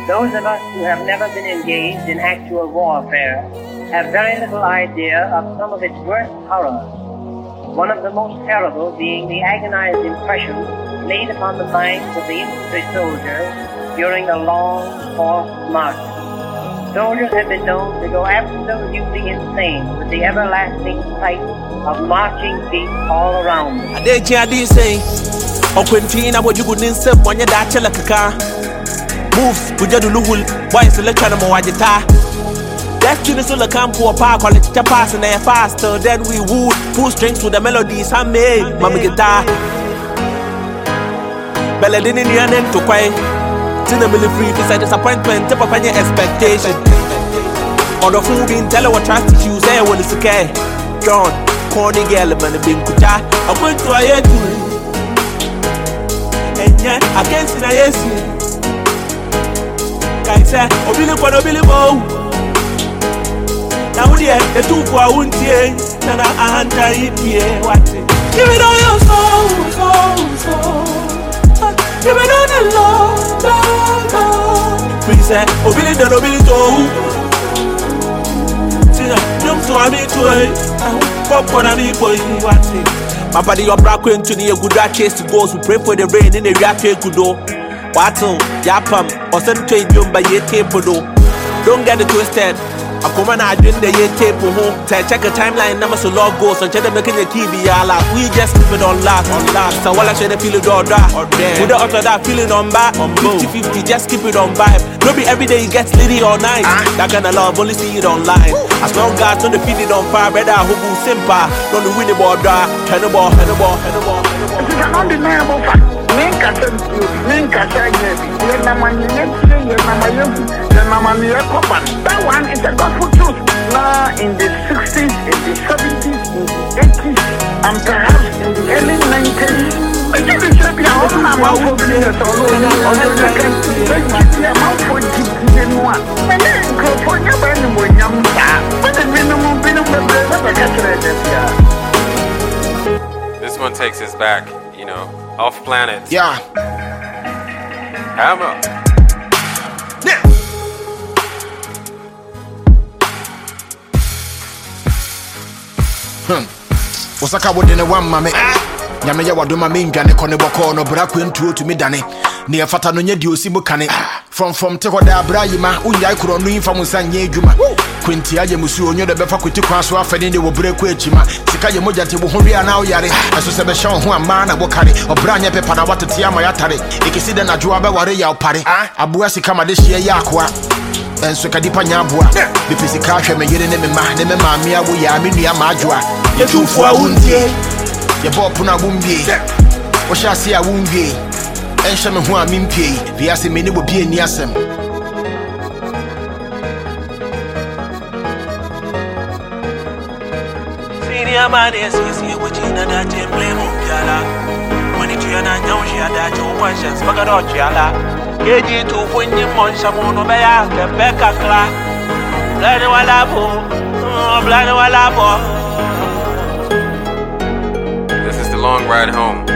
Those of us who have never been engaged in actual warfare have very little idea of some of its worst horrors. One of the most terrible being the agonized impression made upon the minds of the infantry soldiers during the long, forced marches. Soldiers have been known to go absolutely insane with the everlasting sight of marching feet all around them. Moves, Pujaduluhul, boys selection of Wajita. Destiny so the camp for park, college pass and they faster than we would. Pull strings to the melodies I made, Mama guitar. Belladin in the end to quiet. Cinnamon free, beside disappointment, tip up on your expectation. On the food in tell what trust you say when it's okay. John, corny girl, and the big kucha. I'm going to a year to and yet I can't see a yes. I said, Obili for Obili Bo. Now, dear, the two for a wound here, and I enter it here. What? Give it all your soul. Give it all the love. Please say, Obili the Obili to. See, jump to a bit to it. Pop on a bit boy. What? My body, your black queen to the good chase to go to pray for the rain in the Yake Kudo. Watson, Yapam, or send to you by your tape. Don't get it twisted. A common I drink the year tape home. Check a timeline, number so log goes and check the making the TV. We just keep it on last. So while I share the feeling or that, with the other that feeling on back, on 50-50, just keep it on vibe. Maybe every day it gets litty all night. That kind of love, only see it online. As long as don't feed it on fire, better hope you simple. Don't win the ball, head the ball. It is an undeniable fact. That one is a gospel truth. Now in the 60s, in the 70s, in the 80s, and perhaps in the early 90s, This one takes us back, you know, off planet. Yeah. Hammer. Osaka wode ne one mame. Nyame ya wadoma me ndwane kone boko no bra kwentuo tumi dane. Ne yafata no nya di osimu kane. From te hoda bra yima unyai kro no infam nsanye adwuma. Kwenti aye musu onyo de befa kweti kwan so afade ne wo bra kwa achima. Sika ye moja te bo ho ria na oyare. Eso se be hye ho ama na bo kare. Obra nya pepa na watete ama ya tare. Ikisi de na dwoa be ware ya opare. Aboa sika ma de hye ya akoa. Enso kadipa nya aboa. Bipisi ka hwe me yere ne me ma ne me ma me awo ya me nua ma adwoa. Ye tufu awundie. Ye bo puna bumbie. Wo sha se awundie. Ensha me ho amimpie. Biase me ne bo bie ni asem. Senior man is what you know that you blame Piala. When it's you and I know she had that you want to speak about Piala. KG to when you want someone over there, the Becca Clark. Bloody Walabo. This is the long ride home.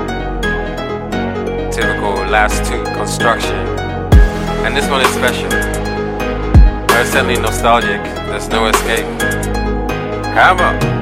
Typical last two construction. And this one is special. They're certainly nostalgic. There's no escape. Hammer.